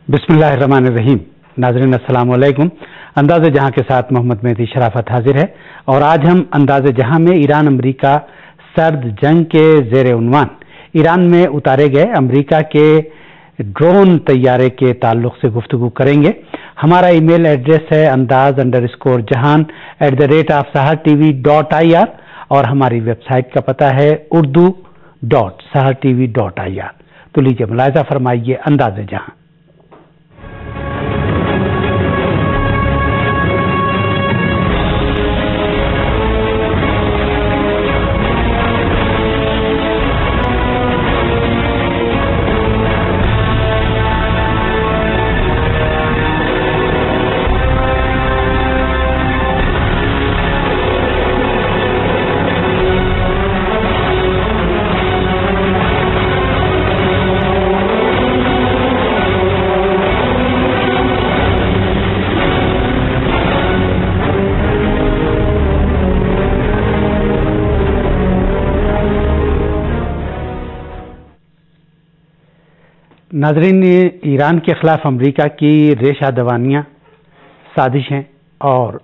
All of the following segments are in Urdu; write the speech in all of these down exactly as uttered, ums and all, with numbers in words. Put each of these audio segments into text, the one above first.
बिस्मिल्लाहिर्रहमानिर्रहीम। नाज़रीन अस्सलाम वालेकुम। अंदाज़े जहां के साथ मोहम्मद मेहदी शराफत हाजिर है और आज हम अंदाज़े जहां में ईरान अमरीका सर्द जंग के ज़ेर उन्वान ईरान में उतारे गए अमरीका के ड्रोन तैयारे के ताल्लुक से गुफ्तगू करेंगे। हमारा ईमेल एड्रेस है Andaz underscore Jahan at the rate of Sahar TV dot I R और हमारी वेबसाइट का पता है Urdu dot Sahar TV dot I R. तो लीजिए मुलाहिज़ा फरमाइए अंदाज़े जहां। नाजरीन, ईरान के खिलाफ अमरीका की रेशा दवानियाँ, साजिशें और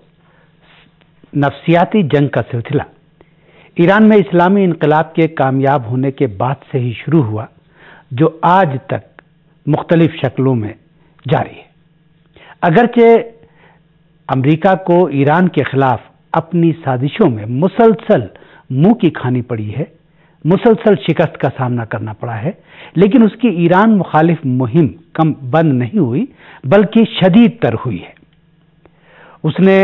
नफ्सियाती जंग का सिलसिला ईरान में इस्लामी इनकलाब के कामयाब होने के बाद से ही शुरू हुआ, जो आज तक मुख्तलिफ शक्लों में जारी है। अगरचे अमरीका को ईरान के खिलाफ अपनी साजिशों में मुसलसल मुंह की खानी पड़ी है, मुसलसल शिकस्त का सामना करना पड़ा है, लेकिन उसकी ईरान मुखालिफ मुहिम कम बंद नहीं हुई बल्कि शदीद तर हुई है। उसने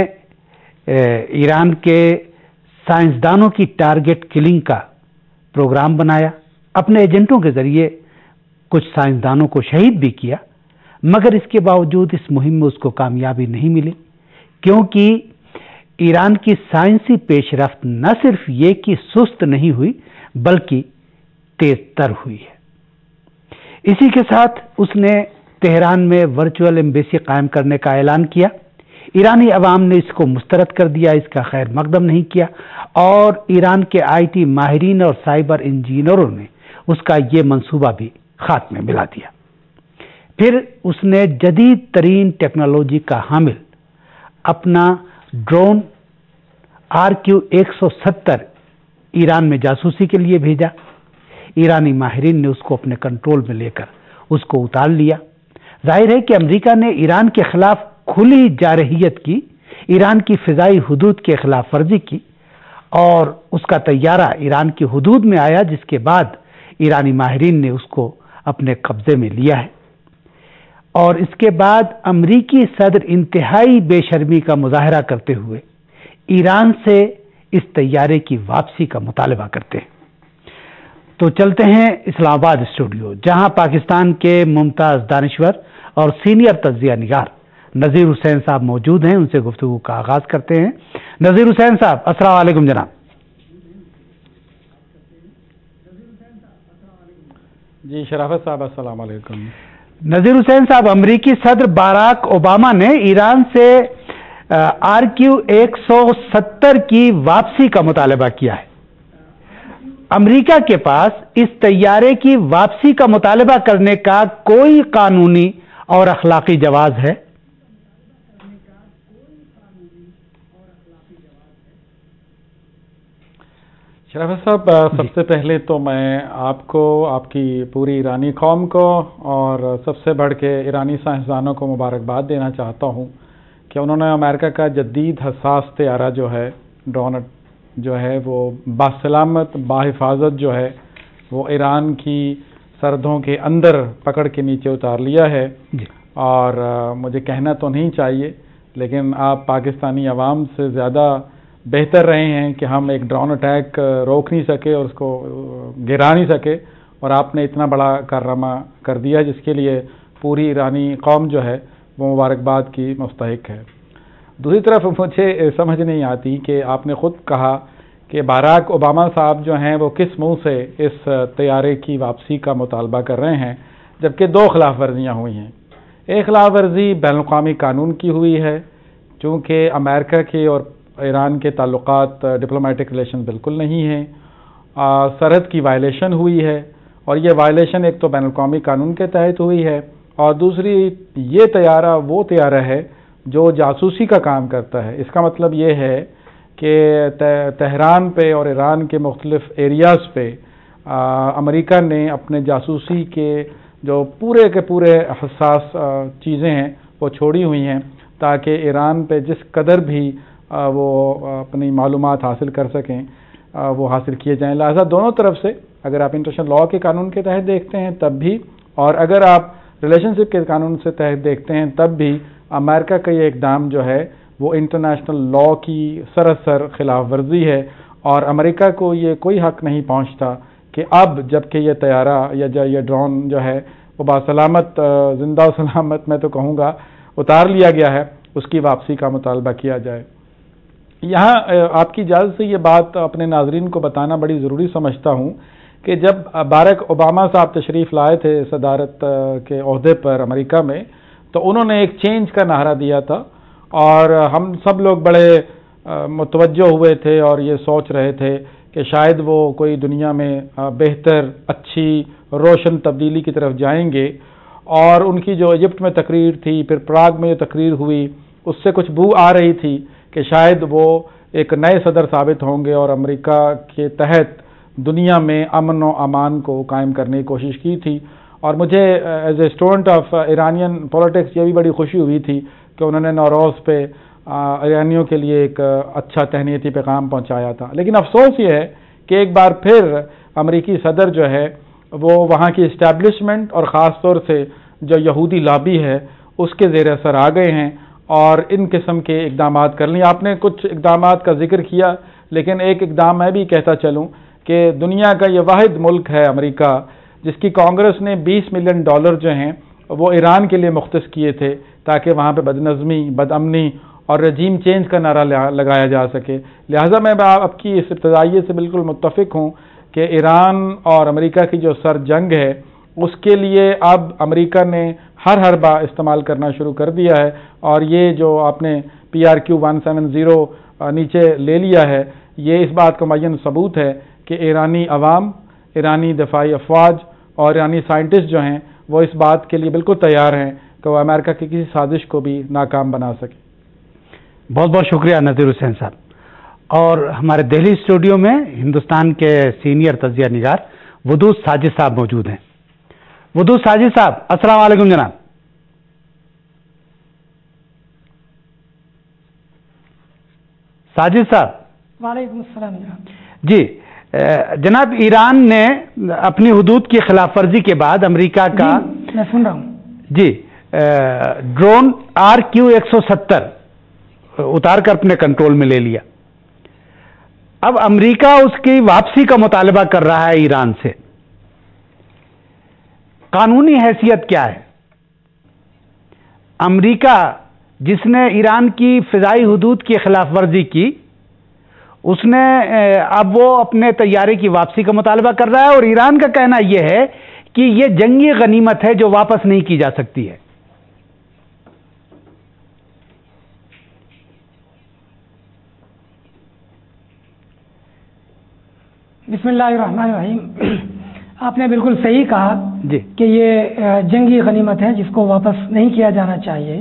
ईरान के साइंसदानों की टारगेट किलिंग का प्रोग्राम बनाया, अपने एजेंटों के जरिए कुछ साइंसदानों को शहीद भी किया, मगर इसके बावजूद इस मुहिम में उसको कामयाबी नहीं मिली, क्योंकि ईरान की साइंसी पेशरफ्त न सिर्फ ये कि सुस्त नहीं हुई बल्कि तेज तर हुई है। इसी के साथ उसने तेहरान में वर्चुअल एम्बेसी कायम करने का ऐलान किया। ईरानी अवाम ने इसको मुस्तरद कर दिया, इसका खैर मकदम नहीं किया और ईरान के आईटी माहिरीन और साइबर इंजीनियरों ने उसका ये मंसूबा भी खाक में मिला दिया। फिर उसने जदीद तरीन टेक्नोलॉजी का हामिल अपना ड्रोन आर क्यू एक सौ सत्तर ईरान में जासूसी के लिए भेजा। ईरानी माहिरीन ने उसको अपने कंट्रोल में लेकर उसको उतार लिया। जाहिर है कि अमेरिका ने ईरान के खिलाफ खुली जारहियत की, ईरान की फिजाई हुदूद के खिलाफ वर्जी की और उसका तैयारा ईरान की हुदूद में आया, जिसके बाद ईरानी माहिरीन ने उसको अपने कब्जे में लिया है। और इसके बाद अमरीकी सदर इंतहाई बेशर्मी का मुजाहरा करते हुए ईरान से इस तैयारे की वापसी का मुतालबा करते हैं। तो चलते हैं इस्लामाबाद स्टूडियो, जहां पाकिस्तान के मुमताज दानिश्वर और सीनियर तज्जिया निगार नज़ीर हुसैन साहब मौजूद हैं। उनसे गुफ्तगू का आगाज करते हैं। नज़ीर हुसैन साहब, अस्सलाम वालेकुम जनाब। जी शराफत साहब, अस्सलाम वालेकुम। नज़ीर हुसैन साहब, अमरीकी सदर बाराक ओबामा ने ईरान से आर क्यू एक सौ सत्तर की वापसी का मुतालबा किया है। अमेरिका के पास इस तैयारे की वापसी का मुतालबा करने का कोई कानूनी और अखलाकी जवाज है? शराफत साहब, सबसे पहले तो मैं आपको, आपकी पूरी ईरानी कौम को और सबसे बढ़ के ईरानी साइंसदानों को मुबारकबाद देना चाहता हूँ कि उन्होंने अमेरिका का जदीद हसास तैयारा जो है, ड्रोन जो है, वो बासलामत बाहिफाजत जो है वो ईरान की सरहदों के अंदर पकड़ के नीचे उतार लिया है। और आ, मुझे कहना तो नहीं चाहिए, लेकिन आप पाकिस्तानी अवाम से ज़्यादा बेहतर रहे हैं कि हम एक ड्रोन अटैक रोक नहीं सके और उसको गिरा नहीं सके, और आपने इतना बड़ा कारनामा कर दिया जिसके लिए पूरी ईरानी कौम जो है वो मुबारकबाद की मुस्तहिक है। दूसरी तरफ मुझे समझ नहीं आती कि आपने ख़ुद कहा कि बाराक ओबामा साहब जो हैं वो किस मुंह से इस तैयारे की वापसी का मुतालबा कर रहे हैं, जबकि दो खिलाफ वर्जियाँ हुई हैं। एक खिलाफ वर्जी बैनुल-अक़वामी कानून की हुई है, चूँकि अमेरिका के और ईरान के ताल्लुकात डिप्लोमेटिक रिलेशन बिल्कुल नहीं हैं, सरहद की वायलेशन हुई है और ये वायलेशन एक तो बैनुल-अक़वामी कानून के तहत हुई है اور دوسری یہ طیارہ وہ طیارہ ہے جو جاسوسی کا کام کرتا ہے۔ اس کا مطلب یہ ہے کہ تہران پہ اور ایران کے مختلف ایریاز پہ امریکہ نے اپنے جاسوسی کے جو پورے کے پورے حساس چیزیں ہیں وہ چھوڑی ہوئی ہیں تاکہ ایران پہ جس قدر بھی وہ اپنی معلومات حاصل کر سکیں وہ حاصل کیے جائیں۔ لہذا دونوں طرف سے اگر آپ انٹرنیشنل لاء کے قانون کے تحت دیکھتے ہیں تب بھی، اور اگر آپ ریلیشن شپ کے قانون سے تحت دیکھتے ہیں تب بھی، امریکہ کا یہ اقدام جو ہے وہ انٹرنیشنل لاء کی سراسر خلاف ورزی ہے، اور امریکہ کو یہ کوئی حق نہیں پہنچتا کہ اب جب کہ یہ طیارہ یا یہ ڈرون جو ہے وہ باسلامت زندہ و سلامت میں تو کہوں گا اتار لیا گیا ہے، اس کی واپسی کا مطالبہ کیا جائے۔ یہاں آپ کی اجازت سے یہ بات اپنے ناظرین کو بتانا بڑی ضروری سمجھتا ہوں کہ جب باراک اوباما صاحب تشریف لائے تھے صدارت کے عہدے پر امریکہ میں، تو انہوں نے ایک چینج کا نعرہ دیا تھا، اور ہم سب لوگ بڑے متوجہ ہوئے تھے اور یہ سوچ رہے تھے کہ شاید وہ کوئی دنیا میں بہتر، اچھی، روشن تبدیلی کی طرف جائیں گے، اور ان کی جو ایجپٹ میں تقریر تھی، پھر پراگ میں جو تقریر ہوئی، اس سے کچھ بو آ رہی تھی کہ شاید وہ ایک نئے صدر ثابت ہوں گے اور امریکہ کے تحت دنیا میں امن و امان کو قائم کرنے کی کوشش کی تھی۔ اور مجھے as a student of Iranian politics یہ بھی بڑی خوشی ہوئی تھی کہ انہوں نے نوروز پہ ایرانیوں کے لیے ایک اچھا تہنیتی پیغام پہنچایا تھا۔ لیکن افسوس یہ ہے کہ ایک بار پھر امریکی صدر جو ہے وہ وہاں کی اسٹیبلشمنٹ اور خاص طور سے جو یہودی لابی ہے اس کے زیر اثر آ گئے ہیں اور ان قسم کے اقدامات کر لیں۔ آپ نے کچھ اقدامات کا ذکر کیا، لیکن ایک اقدام میں بھی کہتا چلوں کہ دنیا کا یہ واحد ملک ہے امریکہ جس کی کانگریس نے بیس ملین ڈالر جو ہیں وہ ایران کے لیے مختص کیے تھے تاکہ وہاں پہ بدنظمی، بد امنی اور رجیم چینج کا نعرہ لگایا جا سکے۔ لہٰذا میں آپ کی اس ابتدائیے سے بالکل متفق ہوں کہ ایران اور امریکہ کی جو سر جنگ ہے اس کے لیے اب امریکہ نے ہر حربہ استعمال کرنا شروع کر دیا ہے، اور یہ جو آپ نے P R Q one seven zero نیچے لے لیا ہے یہ اس بات کا معین ثبوت ہے کہ ایرانی عوام، ایرانی دفاعی افواج اور ایرانی سائنٹسٹ جو ہیں وہ اس بات کے لیے بالکل تیار ہیں کہ وہ امریکہ کی کسی سازش کو بھی ناکام بنا سکے۔ بہت بہت شکریہ نذیر حسین صاحب۔ اور ہمارے دہلی اسٹوڈیو میں ہندوستان کے سینئر تجزیہ نگار ودود ساجد صاحب موجود ہیں۔ ودود ساجد صاحب، السلام علیکم جناب۔ ساجد صاحب۔ وعلیکم السلام جناب۔ جی جناب، ایران نے اپنی حدود کی خلاف ورزی کے بعد امریکہ کا جی میں سن رہا ہوں جی ڈرون آر کیو ایک سو ستر اتار کر اپنے کنٹرول میں لے لیا۔ اب امریکہ اس کی واپسی کا مطالبہ کر رہا ہے ایران سے۔ قانونی حیثیت کیا ہے؟ امریکہ جس نے ایران کی فضائی حدود کی خلاف ورزی کی، اس نے اب وہ اپنے طیارے کی واپسی کا مطالبہ کر رہا ہے، اور ایران کا کہنا یہ ہے کہ یہ جنگی غنیمت ہے جو واپس نہیں کی جا سکتی ہے۔ بسم اللہ الرحمن الرحیم۔ آپ نے بالکل صحیح کہا جی کہ یہ جنگی غنیمت ہے جس کو واپس نہیں کیا جانا چاہیے،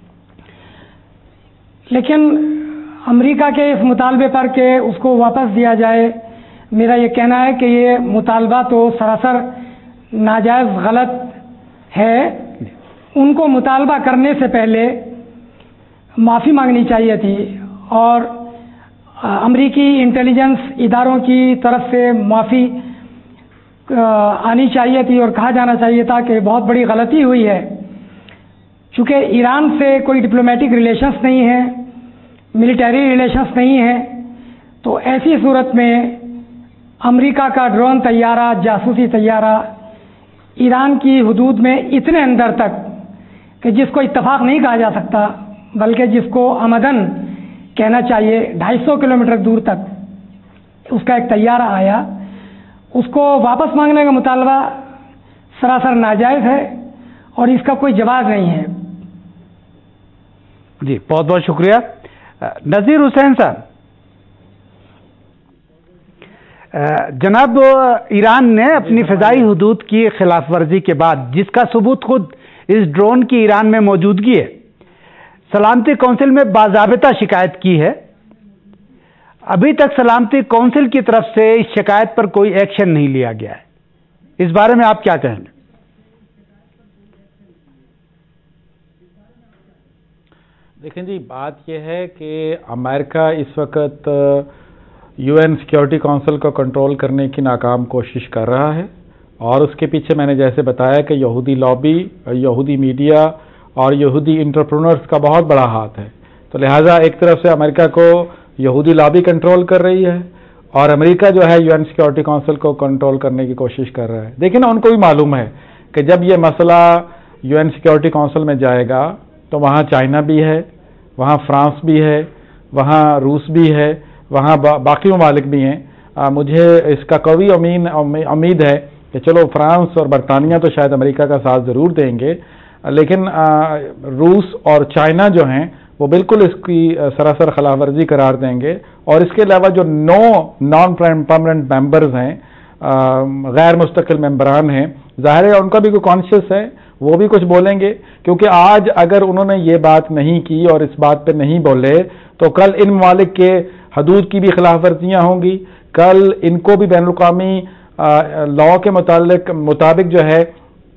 لیکن امریکہ کے اس مطالبے پر کہ اس کو واپس دیا جائے، میرا یہ کہنا ہے کہ یہ مطالبہ تو سراسر ناجائز غلط ہے۔ ان کو مطالبہ کرنے سے پہلے معافی مانگنی چاہیے تھی، اور امریکی انٹیلیجنس اداروں کی طرف سے معافی آنی چاہیے تھی، اور کہا جانا چاہیے تھا کہ بہت بڑی غلطی ہوئی ہے۔ چونکہ ایران سے کوئی ڈپلومیٹک ریلیشنس نہیں ہے، ملٹری ریلیشنس نہیں ہے، تو ایسی صورت میں امریکہ کا ڈرون طیارہ، جاسوسی طیارہ ایران کی حدود میں اتنے اندر تک کہ جس کو اتفاق نہیں کہا جا سکتا بلکہ جس کو آمدن کہنا چاہیے، ڈھائی سو کلومیٹر دور تک اس کا ایک طیارہ آیا، اس کو واپس مانگنے کا مطالبہ سراسر ناجائز ہے اور اس کا کوئی جواز نہیں ہے۔ جی بہت بہت شکریہ نذیر حسین صاحب۔ جناب، ایران نے اپنی فضائی حدود کی خلاف ورزی کے بعد، جس کا ثبوت خود اس ڈرون کی ایران میں موجودگی ہے، سلامتی کونسل میں باضابطہ شکایت کی ہے، ابھی تک سلامتی کونسل کی طرف سے اس شکایت پر کوئی ایکشن نہیں لیا گیا ہے، اس بارے میں آپ کیا کہیں گے؟ دیکھیں جی، بات یہ ہے کہ امریکہ اس وقت یو این سیکیورٹی کونسل کو کنٹرول کرنے کی ناکام کوشش کر رہا ہے، اور اس کے پیچھے میں نے جیسے بتایا کہ یہودی لابی، یہودی میڈیا اور یہودی انٹرپرونرز کا بہت بڑا ہاتھ ہے۔ تو لہٰذا ایک طرف سے امریکہ کو یہودی لابی کنٹرول کر رہی ہے، اور امریکہ جو ہے یو این سیکیورٹی کونسل کو کنٹرول کرنے کی کوشش کر رہا ہے۔ دیکھیں نا، ان کو بھی معلوم ہے کہ جب یہ مسئلہ یو این سیکیورٹی کونسل میں جائے گا تو وہاں چائنا بھی ہے، وہاں فرانس بھی ہے، وہاں روس بھی ہے، وہاں باقی ممالک بھی ہیں۔ مجھے اس کا قوی امید ہے کہ چلو فرانس اور برطانیہ تو شاید امریکہ کا ساتھ ضرور دیں گے، لیکن روس اور چائنا جو ہیں وہ بالکل اس کی سراسر خلاف ورزی قرار دیں گے، اور اس کے علاوہ جو نو نان پرماننٹ ممبرز ہیں، غیر مستقل ممبران ہیں، ظاہر ہے ان کا بھی کوئی کانشیس ہے، وہ بھی کچھ بولیں گے، کیونکہ آج اگر انہوں نے یہ بات نہیں کی اور اس بات پہ نہیں بولے تو کل ان ممالک کے حدود کی بھی خلاف ورزیاں ہوں گی، کل ان کو بھی بین الاقوامی لاء کے متعلق مطابق جو ہے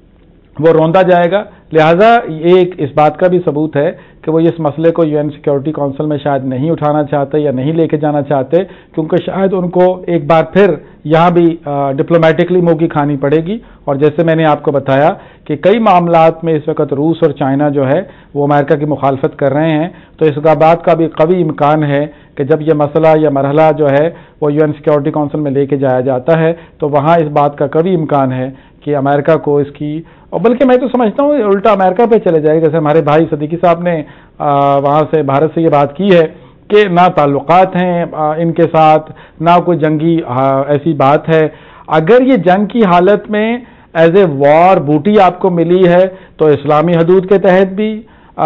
وہ روندا جائے گا۔ لہٰذا ایک اس بات کا بھی ثبوت ہے کہ وہ اس مسئلے کو یو این سیکیورٹی کونسل میں شاید نہیں اٹھانا چاہتے یا نہیں لے کے جانا چاہتے، کیونکہ شاید ان کو ایک بار پھر یہاں بھی ڈپلومیٹکلی منہ کی کھانی پڑے گی، اور جیسے میں نے آپ کو بتایا کہ کئی معاملات میں اس وقت روس اور چائنا جو ہے وہ امریکہ کی مخالفت کر رہے ہیں، تو اس بات کا بھی قوی امکان ہے کہ جب یہ مسئلہ یا مرحلہ جو ہے وہ یو این سیکیورٹی کونسل میں لے کے جایا جاتا ہے تو وہاں اس بات کا قوی امکان ہے کہ امریکہ کو اس کی، اور بلکہ میں تو سمجھتا ہوں الٹا امریکہ پہ چلے جائے گا، جیسے ہمارے بھائی صدیقی صاحب نے وہاں سے بھارت سے یہ بات کی ہے کہ نہ تعلقات ہیں ان کے ساتھ، نہ کوئی جنگی ایسی بات ہے۔ اگر یہ جنگ کی حالت میں ایز اے وار بوٹی آپ کو ملی ہے تو اسلامی حدود کے تحت بھی،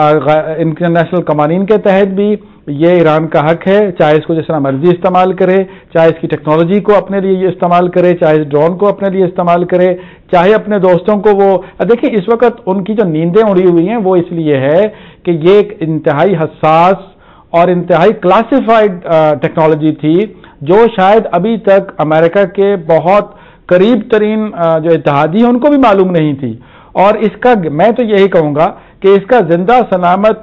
انٹرنیشنل قوانین کے تحت بھی یہ ایران کا حق ہے، چاہے اس کو جس طرح مرضی استعمال کرے، چاہے اس کی ٹیکنالوجی کو اپنے لیے استعمال کرے، چاہے اس ڈرون کو اپنے لیے استعمال کرے، چاہے اپنے دوستوں کو وہ دیکھیں۔ اس وقت ان کی جو نیندیں اڑی ہوئی ہیں وہ اس لیے ہے کہ یہ ایک انتہائی حساس اور انتہائی کلاسیفائڈ ٹیکنالوجی تھی جو شاید ابھی تک امریکہ کے بہت قریب ترین جو اتحادی ہیں ان کو بھی معلوم نہیں تھی، اور اس کا میں تو یہی کہوں گا کہ اس کا زندہ سلامت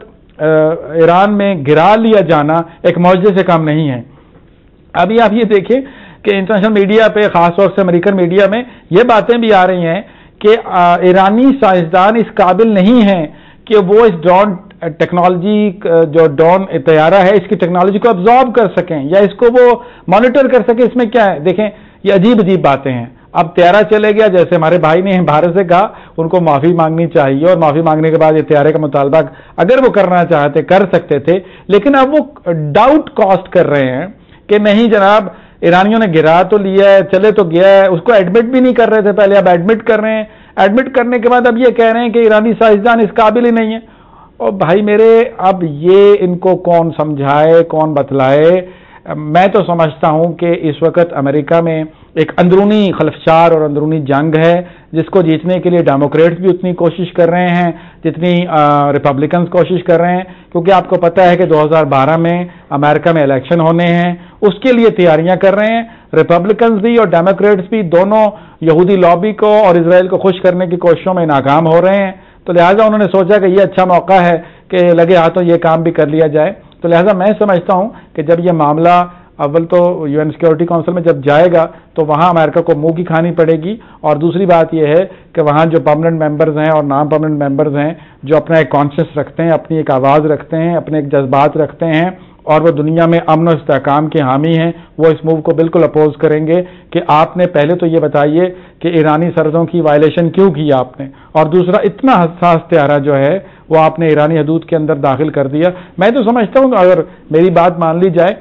ایران میں گرا لیا جانا ایک معجزے سے کم نہیں ہے۔ ابھی آپ یہ دیکھیں کہ انٹرنیشنل میڈیا پہ، خاص طور سے امریکن میڈیا میں یہ باتیں بھی آ رہی ہیں کہ ایرانی سائنسدان اس قابل نہیں ہیں کہ وہ اس ڈرون ٹیکنالوجی، جو ڈرون طیارہ ہے اس کی ٹیکنالوجی کو ابزارب کر سکیں یا اس کو وہ مانیٹر کر سکیں۔ اس میں کیا ہے؟ دیکھیں یہ عجیب عجیب باتیں ہیں۔ اب طیارہ چلے گیا، جیسے ہمارے بھائی نے بھارت سے کہا ان کو معافی مانگنی چاہیے، اور معافی مانگنے کے بعد یہ طیارے کا مطالبہ اگر وہ کرنا چاہتے کر سکتے تھے، لیکن اب وہ ڈاؤٹ کاسٹ کر رہے ہیں کہ نہیں جناب ایرانیوں نے گرا تو لیا ہے، چلے تو گیا ہے، اس کو ایڈمٹ بھی نہیں کر رہے تھے پہلے، اب ایڈمٹ کر رہے ہیں، ایڈمٹ کرنے کے بعد اب یہ کہہ رہے ہیں کہ ایرانی سائنسدان اس قابل ہی نہیں ہے۔ اور بھائی میرے، اب یہ ان کو کون سمجھائے، کون بتلائے؟ میں تو سمجھتا ہوں کہ اس وقت امریکہ میں ایک اندرونی خلفشار اور اندرونی جنگ ہے جس کو جیتنے کے لیے ڈیموکریٹس بھی اتنی کوشش کر رہے ہیں جتنی ریپبلکنز کوشش کر رہے ہیں، کیونکہ آپ کو پتہ ہے کہ دو ہزار بارہ میں امریکہ میں الیکشن ہونے ہیں، اس کے لیے تیاریاں کر رہے ہیں۔ ریپبلکنز بھی اور ڈیموکریٹس بھی دونوں یہودی لابی کو اور اسرائیل کو خوش کرنے کی کوششوں میں ناکام ہو رہے ہیں، تو لہٰذا انہوں نے سوچا کہ یہ اچھا موقع ہے کہ لگے ہاتھوں یہ کام بھی کر لیا جائے۔ تو لہٰذا میں سمجھتا ہوں کہ جب یہ معاملہ اول تو یو این سیکیورٹی کونسل میں جب جائے گا تو وہاں امریکہ کو منہ کی کھانی پڑے گی، اور دوسری بات یہ ہے کہ وہاں جو پرماننٹ ممبرز ہیں اور نان پرماننٹ ممبرز ہیں جو اپنا ایک کانشیس رکھتے ہیں، اپنی ایک آواز رکھتے ہیں، اپنے ایک جذبات رکھتے ہیں اور وہ دنیا میں امن و استحکام کے حامی ہیں، وہ اس موو کو بالکل اپوز کریں گے کہ آپ نے پہلے تو یہ بتائیے کہ ایرانی سرحدوں کی وائلیشن کیوں کی آپ نے، اور دوسرا اتنا حساس طیارہ جو ہے وہ آپ نے ایرانی حدود کے اندر داخل کر دیا۔ میں تو سمجھتا ہوں کہ اگر میری بات مان لی جائے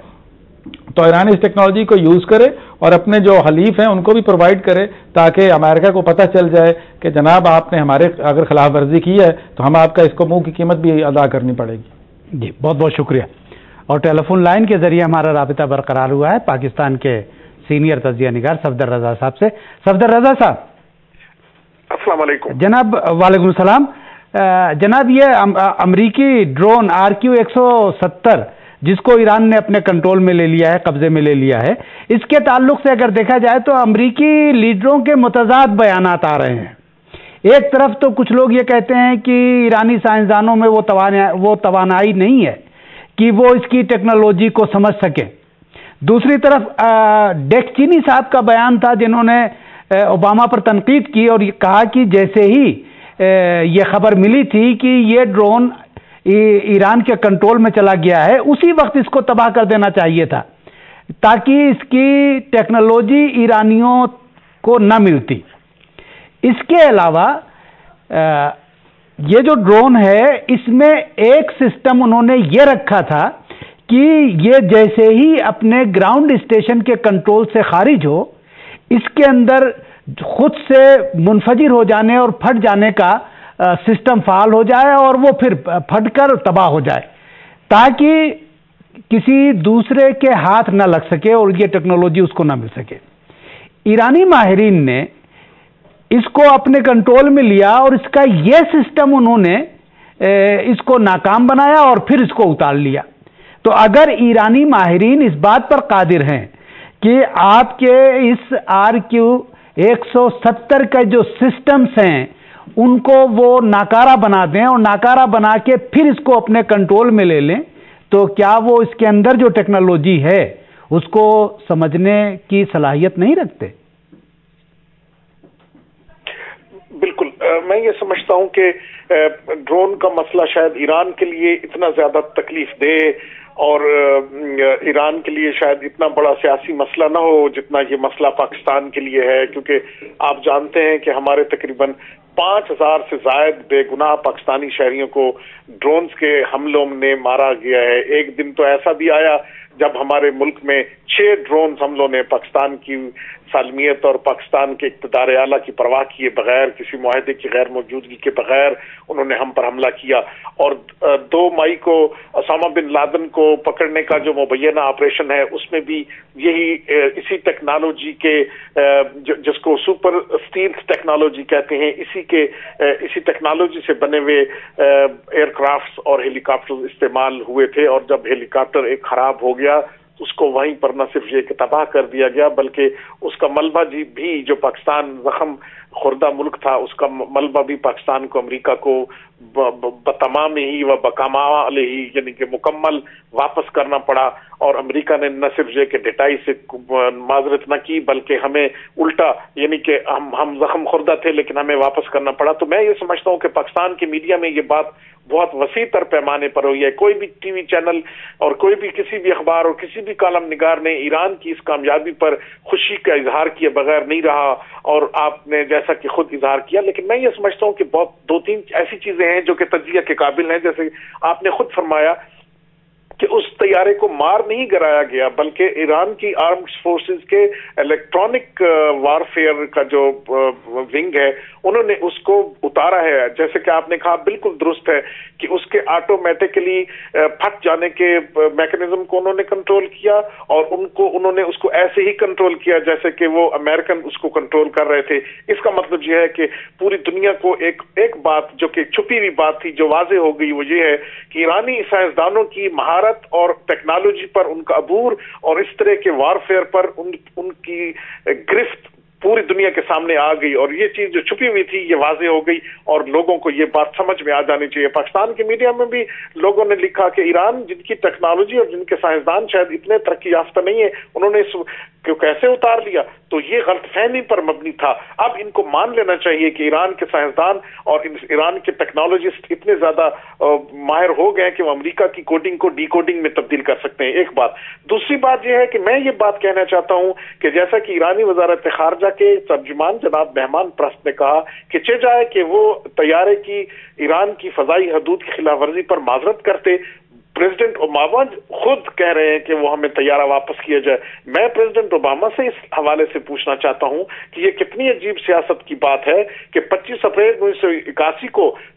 تو ایران اس ٹیکنالوجی کو یوز کرے اور اپنے جو حلیف ہیں ان کو بھی پرووائڈ کرے تاکہ امریکہ کو پتہ چل جائے کہ جناب آپ نے ہمارے اگر خلاف ورزی کی ہے تو ہم آپ کا اس کو منہ کی قیمت بھی ادا کرنی پڑے گی۔ جی بہت بہت شکریہ۔ اور ٹیلی فون لائن کے ذریعے ہمارا رابطہ برقرار ہوا ہے پاکستان کے سینئر تجزیہ نگار صفدر رضا صاحب سے۔ صفدر رضا صاحب السلام علیکم۔ جناب وعلیکم السلام۔ جناب یہ امریکی ڈرون آر کیو ایک سو ستر جس کو ایران نے اپنے کنٹرول میں لے لیا ہے، قبضے میں لے لیا ہے، اس کے تعلق سے اگر دیکھا جائے تو امریکی لیڈروں کے متضاد بیانات آ رہے ہیں۔ ایک طرف تو کچھ لوگ یہ کہتے ہیں کہ ایرانی سائنسدانوں میں وہ وہ توانائی نہیں ہے کہ وہ اس کی ٹیکنالوجی کو سمجھ سکیں۔ دوسری طرف ڈیک چینی صاحب کا بیان تھا جنہوں نے اوباما پر تنقید کی اور یہ کہا کہ جیسے ہی یہ خبر ملی تھی کہ یہ ڈرون ایران کے کنٹرول میں چلا گیا ہے، اسی وقت اس کو تباہ کر دینا چاہیے تھا تاکہ اس کی ٹیکنالوجی ایرانیوں کو نہ ملتی۔ اس کے علاوہ یہ جو ڈرون ہے اس میں ایک سسٹم انہوں نے یہ رکھا تھا کہ یہ جیسے ہی اپنے گراؤنڈ اسٹیشن کے کنٹرول سے خارج ہو، اس کے اندر خود سے منفجر ہو جانے اور پھٹ جانے کا سسٹم فعال ہو جائے اور وہ پھر پھٹ کر تباہ ہو جائے تاکہ کسی دوسرے کے ہاتھ نہ لگ سکے اور یہ ٹیکنالوجی اس کو نہ مل سکے۔ ایرانی ماہرین نے اس کو اپنے کنٹرول میں لیا اور اس کا یہ سسٹم انہوں نے اس کو ناکام بنایا اور پھر اس کو اتار لیا۔ تو اگر ایرانی ماہرین اس بات پر قادر ہیں کہ آپ کے اس آر کیو ایک سو ستر کا جو سسٹمز ہیں ان کو وہ ناکارہ بنا دیں اور ناکارہ بنا کے پھر اس کو اپنے کنٹرول میں لے لیں، تو کیا وہ اس کے اندر جو ٹیکنالوجی ہے اس کو سمجھنے کی صلاحیت نہیں رکھتے؟ بالکل، میں یہ سمجھتا ہوں کہ ڈرون کا مسئلہ شاید ایران کے لیے اتنا زیادہ تکلیف دے اور ایران کے لیے شاید اتنا بڑا سیاسی مسئلہ نہ ہو جتنا یہ مسئلہ پاکستان کے لیے ہے، کیونکہ آپ جانتے ہیں کہ ہمارے تقریباً پانچ ہزار سے زائد بے گناہ پاکستانی شہریوں کو ڈرونز کے حملوں نے مارا گیا ہے۔ ایک دن تو ایسا بھی آیا جب ہمارے ملک میں چھ ڈرونز حملوں نے پاکستان کی سالمیت اور پاکستان کے اقتدار اعلیٰ کی پرواہ کیے بغیر، کسی معاہدے کی غیر موجودگی کے بغیر انہوں نے ہم پر حملہ کیا۔ اور دو مئی کو اسامہ بن لادن کو پکڑنے کا جو مبینہ آپریشن ہے اس میں بھی یہی اسی ٹیکنالوجی کے جس کو سپر اسٹیلتھ ٹیکنالوجی کہتے ہیں، اسی کے اسی ٹیکنالوجی سے بنے ہوئے ایئر کرافٹس اور ہیلی کاپٹر استعمال ہوئے تھے، اور جب ہیلی کاپٹر ایک خراب ہو گیا اس کو وہیں پر نہ صرف یہ کہ تباہ کر دیا گیا بلکہ اس کا ملبہ جی بھی جو پاکستان زخم خوردہ ملک تھا اس کا ملبہ بھی پاکستان کو امریکہ کو بتمام ہی و بکمال ہی یعنی کہ مکمل واپس کرنا پڑا، اور امریکہ نے نہ صرف یہ کہ ڈٹائی سے معذرت نہ کی بلکہ ہمیں الٹا یعنی کہ ہم ہم زخم خوردہ تھے لیکن ہمیں واپس کرنا پڑا۔ تو میں یہ سمجھتا ہوں کہ پاکستان کی میڈیا میں یہ بات بہت وسیع تر پیمانے پر ہوئی ہے۔ کوئی بھی ٹی وی چینل اور کوئی بھی کسی بھی اخبار اور کسی بھی کالم نگار نے ایران کی اس کامیابی پر خوشی کا اظہار کیے بغیر نہیں رہا، اور آپ نے جیسا کہ خود اظہار کیا۔ لیکن میں یہ سمجھتا ہوں کہ بہت دو تین ایسی چیزیں ہیں جو کہ تجزیہ کے قابل ہیں، جیسے آپ نے خود فرمایا کہ اس طیارے کو مار نہیں گرایا گیا بلکہ ایران کی آرمڈ فورسز کے الیکٹرانک وارفیئر کا جو ونگ ہے انہوں نے اس کو اتارا ہے۔ جیسے کہ آپ نے کہا بالکل درست ہے کہ اس کے آٹومیٹکلی پھٹ جانے کے میکنزم کو انہوں نے کنٹرول کیا، اور ان کو انہوں نے اس کو ایسے ہی کنٹرول کیا جیسے کہ وہ امریکن اس کو کنٹرول کر رہے تھے۔ اس کا مطلب یہ ہے کہ پوری دنیا کو ایک ایک بات جو کہ چھپی ہوئی بات تھی جو واضح ہو گئی، وہ یہ ہے کہ ایرانی سائنسدانوں کی مہارت اور ٹیکنالوجی پر ان کا عبور اور اس طرح کے وارفیئر پر ان ان کی گرفت پوری دنیا کے سامنے آ گئی، اور یہ چیز جو چھپی ہوئی تھی یہ واضح ہو گئی اور لوگوں کو یہ بات سمجھ میں آ جانی چاہیے۔ پاکستان کی میڈیا میں بھی لوگوں نے لکھا کہ ایران جن کی ٹیکنالوجی اور جن کے سائنسدان شاید اتنے ترقی یافتہ نہیں ہیں انہوں نے اس کو کیسے اتار لیا، تو یہ غلط فہمی پر مبنی تھا۔ اب ان کو مان لینا چاہیے کہ ایران کے سائنسدان اور ایران کے ٹیکنالوجسٹ اتنے زیادہ ماہر ہو گئے کہ وہ امریکہ کی کوڈنگ کو ڈی کوڈنگ میں تبدیل کر سکتے ہیں، ایک بات۔ دوسری بات یہ ہے کہ میں یہ بات کہنا چاہتا ہوں کہ جیسا کہ ایرانی وزارت خارجہ کے ترجمان جناب مہمان پرست نے کہا کہ چہ جائے کہ وہ طیارے کی ایران کی فضائی حدود کی خلاف ورزی پر معذرت کرتے، پریزیڈنٹ اوباما خود کہہ رہے ہیں کہ وہ ہمیں طیارہ واپس کیا جائے۔ میں پریزیڈنٹ اوباما سے اس حوالے سے پوچھنا چاہتا ہوں کہ یہ کتنی عجیب سیاست کی بات ہے کہ پچیس اپریل انیس سو اکاسی کو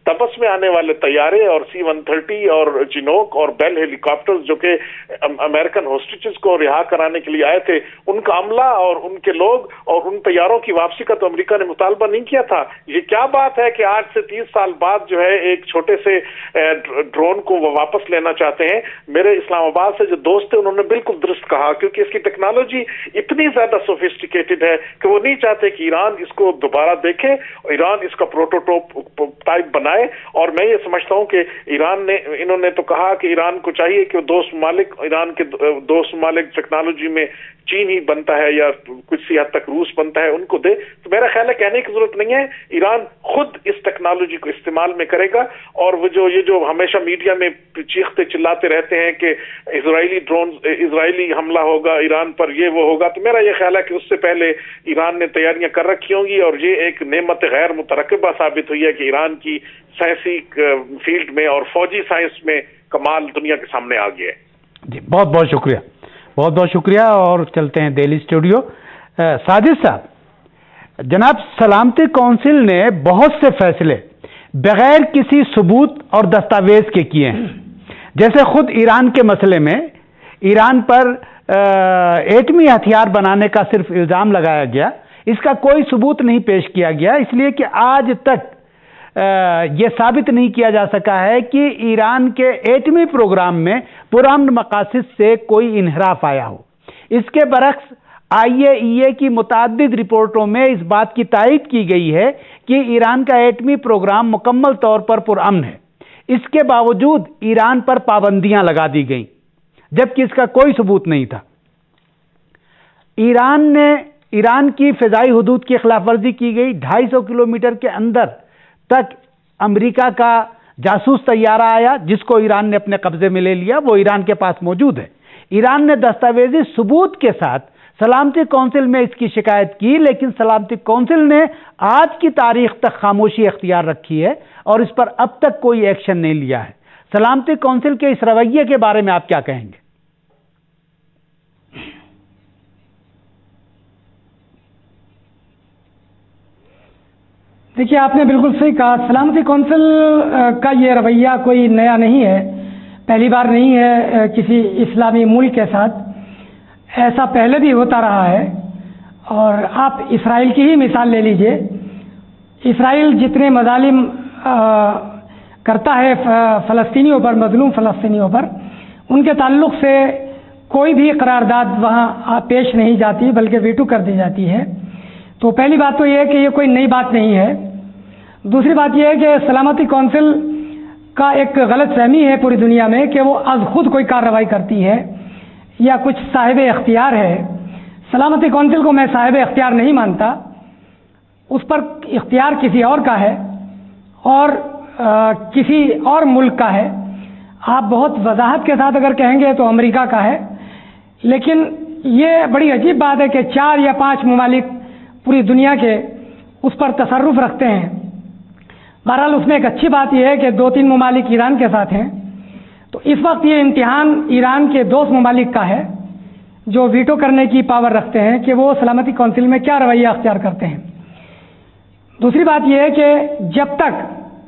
तपस में आने वाले तैयारे और सी वन थर्टी और चिनोक और बेल हेलीकॉप्टर्स जो कि अमेरिकन होस्टेजेस को रिहा कराने के लिए आए थे, उनका अमला और उनके लोग और उन तैयारों की वापसी का तो अमेरिका ने मुतालबा नहीं किया था। ये क्या बात है कि आज से तीस साल बाद जो है एक छोटे से ड्रोन को वो वापस लेना चाहते हैं। मेरे इस्लामाबाद से जो दोस्त थे उन्होंने बिल्कुल दुरुस्त कहा, क्योंकि इसकी टेक्नोलॉजी इतनी ज्यादा सोफिस्टिकेटेड है कि वो नहीं चाहते कि ईरान इसको दोबारा देखे, ईरान इसका प्रोटोटाइप टाइप बनाए। और मैं ये समझता हूं कि ईरान ने, इन्होंने तो कहा कि ईरान को चाहिए कि दोस्त ममालिक, ईरान के दोस्त ममालिक टेक्नोलॉजी में चीन ही बनता है या कुछ सी हद तक रूस बनता है, उनको दे। तो मेरा ख्याल है कहने की जरूरत नहीं है, ईरान खुद इस टेक्नोलॉजी को इस्तेमाल में करेगा। और वो जो ये जो हमेशा मीडिया में चीखते चिल्लाते रहते हैं कि इजरायली ड्रोन, इजरायली हमला होगा ईरान पर, ये वो होगा, तो मेरा ये ख्याल है कि उससे पहले ईरान ने तैयारियां कर रखी होंगी। और ये एक नेमत गैर मुतरकबा साबित हुई है कि ईरान की साइंसी फील्ड में और फौजी साइंस में कमाल दुनिया के सामने आ गया है। जी बहुत बहुत शुक्रिया, बहुत बहुत शुक्रिया। और चलते हैं दिल्ली स्टूडियो। साजिद साहब, जनाब सलामती कौंसिल ने बहुत से फैसले बगैर किसी सबूत और दस्तावेज के किए हैं। जैसे खुद ईरान के मसले में ईरान पर एटमी हथियार बनाने का सिर्फ इल्जाम लगाया गया, इसका कोई सबूत नहीं पेश किया गया, इसलिए कि आज तक यह साबित नहीं किया जा सका है कि ईरान के एटमी प्रोग्राम में पुरअमन मकासद से कोई इन्हराफ आया हो। इसके बरक्स आई ए ई ए की मुतअद्दिद रिपोर्टों में इस बात की तायीद की गई है कि ईरान का एटमी प्रोग्राम मुकम्मल तौर पर पुरअमन है। इसके बावजूद ईरान पर पाबंदियां लगा दी गईं, जबकि इसका कोई सबूत नहीं था। ईरान ने ईरान की फिजाई हुदूद की खिलाफवर्जी की गई। ढाई सौ किलोमीटर के अंदर तक अमेरिका का जासूस तैयारा आया, जिसको ईरान ने अपने कब्जे में ले लिया, वो ईरान के पास मौजूद है। ईरान ने दस्तावेजी सबूत के साथ सलामती कौंसिल में इसकी शिकायत की, लेकिन सलामती कौंसिल ने आज की तारीख तक खामोशी इख्तियार रखी है और इस पर अब तक कोई एक्शन नहीं लिया है। सलामती कौंसिल के इस रवैये के बारे में आप क्या कहेंगे? देखिए, आपने बिल्कुल सही कहा। सलामती कौंसिल का ये रवैया कोई नया नहीं है, पहली बार नहीं है किसी इस्लामी मुल्क के साथ, ऐसा पहले भी होता रहा है। और आप इसराइल की ही मिसाल ले लीजिए। इसराइल जितने मजालिम करता है फ़लस्तीनियों पर, मजलूम फ़लस्तीनियों पर, उनके ताल्लुक़ से कोई भी करारदाद वहाँ पेश नहीं जाती, बल्कि वीटो कर दी जाती है। तो पहली बात तो ये है कि ये कोई नई बात नहीं है। दूसरी बात यह है कि सलामती कौंसिल का एक गलत फहमी है पूरी दुनिया में कि वो आज खुद कोई कार्रवाई करती है या कुछ साहिब इख्तियार है। सलामती कौंसिल को मैं साहिब इख्तियार नहीं मानता, उस पर इख्तियार किसी और का है और आ, किसी और मुल्क का है। आप बहुत वजाहत के साथ अगर कहेंगे तो अमेरिका का है। लेकिन ये बड़ी अजीब बात है कि चार या पांच ममालिक पूरी दुनिया के उस पर तसर्रुफ रखते हैं। बहरहाल उसमें एक अच्छी बात यह है कि दो तीन ममालिक ईरान के साथ हैं। तो इस वक्त ये इम्तिहान ईरान के दोस्त ममालिक का है जो वीटो करने की पावर रखते हैं कि वो सलामती कौंसिल में क्या रवैया अख्तियार करते हैं। दूसरी बात यह है कि जब तक